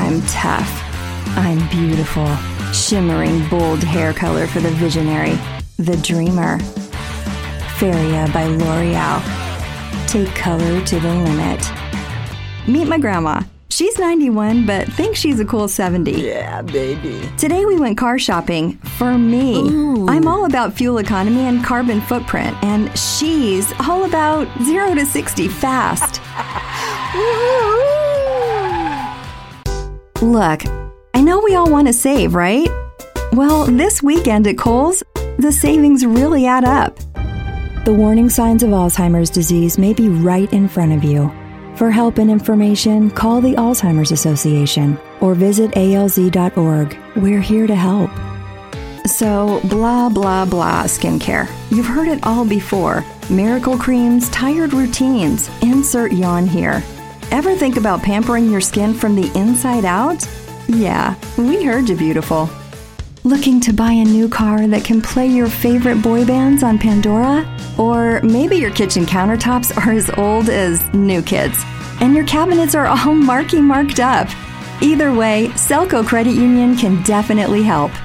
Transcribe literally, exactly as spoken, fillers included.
I'm tough. I'm beautiful. Shimmering, bold hair color for the visionary, the dreamer. Feria by L'Oreal. Take color to the limit. Meet my grandma. She's ninety-one, but thinks she's a cool seventy. Yeah, baby. Today we went car shopping for me. Ooh. I'm all about fuel economy and carbon footprint, and she's all about zero to sixty fast. Look, I know we all want to save, right? Well, this weekend at Kohl's, the savings really add up. The warning signs of Alzheimer's disease may be right in front of you. For help and information, call the Alzheimer's Association or visit A L Z dot org. We're here to help. So, blah, blah, blah skincare. You've heard it all before. Miracle creams, tired routines. Insert yawn here. Ever think about pampering your skin from the inside out? Yeah, we heard you, beautiful. Looking to buy a new car that can play your favorite boy bands on Pandora? Or maybe your kitchen countertops are as old as new kids, and your cabinets are all marky marked up. Either way, Selco Credit Union can definitely help.